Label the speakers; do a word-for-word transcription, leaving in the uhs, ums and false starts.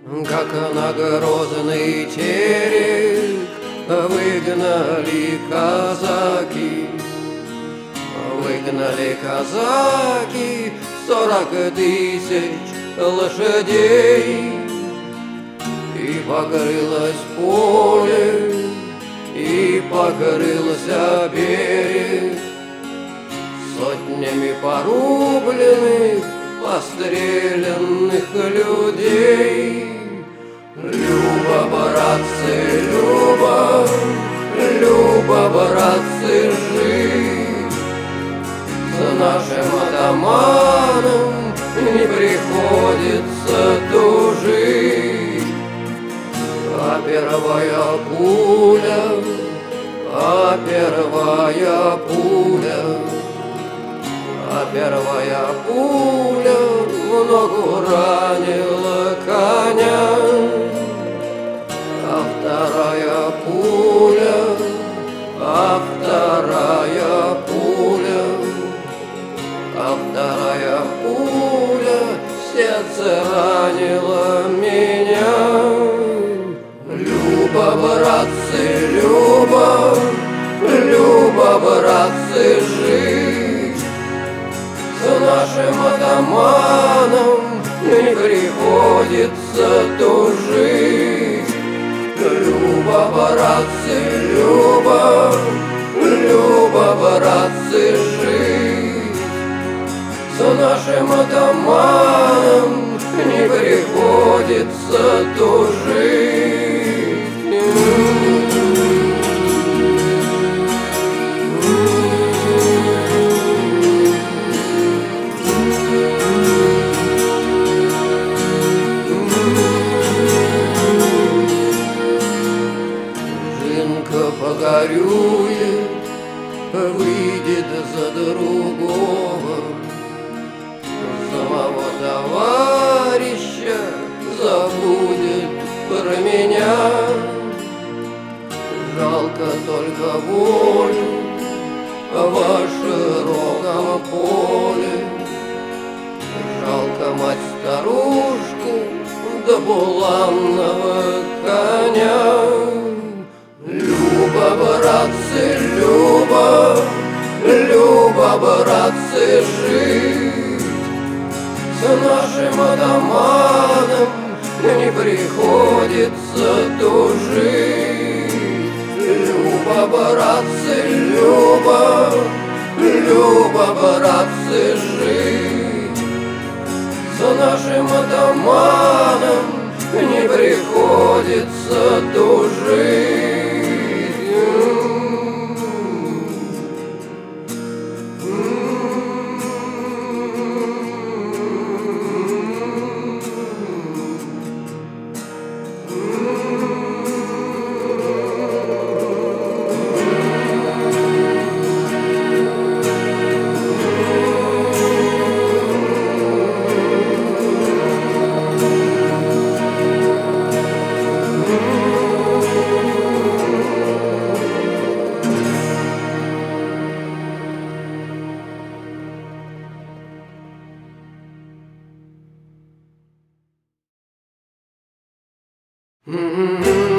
Speaker 1: как на грозный терек выгнали казаки. Выгнали казаки сорок тысяч лошадей, и покрылось поле, и покрылся берег сотнями порубленных, постреленных людей. Люба, братцы, Люба, Люба, братцы, жить с нашим атаманом не приходится тужить. А первая пуля, а первая пуля, а первая пуля в ногу ранила коня, а вторая пуля, а вторая пуля, а вторая пуля в сердце ранила меня. Люба, братцы, Люба, Люба, братцы, жить с нашим атаманом не приходится тужить. Люба, братцы, Люба, Люба, братцы, жить с нашим атаманом не приходится тужить. Жинка погорюет, выйдет за другого, самого товарища забудет про меня. Жалко только волю во широком поле, жалко мать-старушку да буланного коня. Люба, братцы, Люба, Люба, братцы, жить с нашим атаманом не приходится тужить. Люба, братцы, Люба, Люба, братцы, жить с нашим атаманом не приходится тужить. Mm-hmm.